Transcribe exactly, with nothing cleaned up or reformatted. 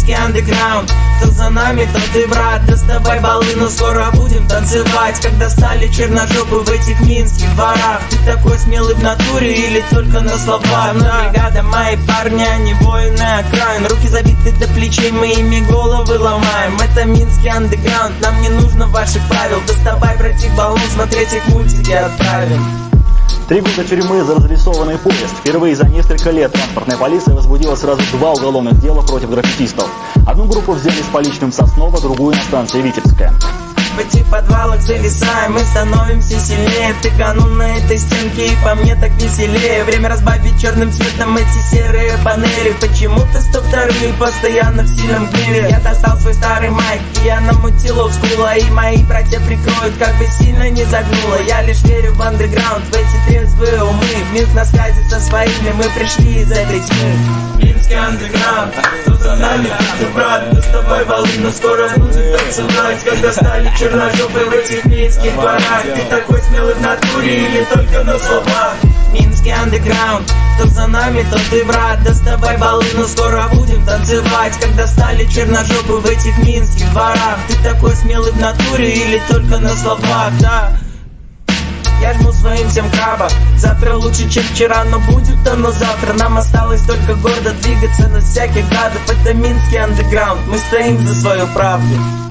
Минский андеграунд. Кто за нами, тот и брат. Доставай баллы, но скоро будем танцевать. Когда стали черножопы в этих минских дворах. Ты такой смелый в натуре или только на словах? Но бригада, мои парни, они воины окраин. Руки забиты до плечей, мы ими головы ломаем. Это Минский андеграунд, нам не нужно ваших правил. Доставай, братик, баллон, смотреть их мультики отправим. Три года тюрьмы за разрисованный поезд. Впервые за несколько лет транспортная полиция возбудила сразу два уголовных дела против граффитистов. Одну группу взяли с поличным в Сосново, другую на станции Витебская. В этих подвалах зависаем, мы становимся сильнее. Ты канун на этой стенке, и по мне так веселее. Время разбавить черным цветом эти серые панели. Почему-то сто вторые постоянно в сильном гневе. Я достал свой старый майк, и я намутил олдскула. И мои братья прикроют, как бы сильно не загнуло. Я лишь верю в андеграунд, в эти трезвые умы. В Минск на связи со своими, мы пришли из этой тьмы. Минский андеграунд, кто за нами, ты брат. Доставай волны, но скоро будем танцевать. Когда стали черножопы в этих минских дворах. Ты такой смелый в натуре или только на словах? Минский андеграунд, кто за нами, тот и брат. Доставай баллы, но скоро будем танцевать. Когда стали черножопы в этих минских дворах. Ты такой смелый в натуре или только на словах? Да. Я жму своим всем крабам. Завтра лучше, чем вчера, но будет оно завтра. Нам осталось только гордо двигаться на всяких гадов. Это Минский андеграунд, мы стоим за свою правду.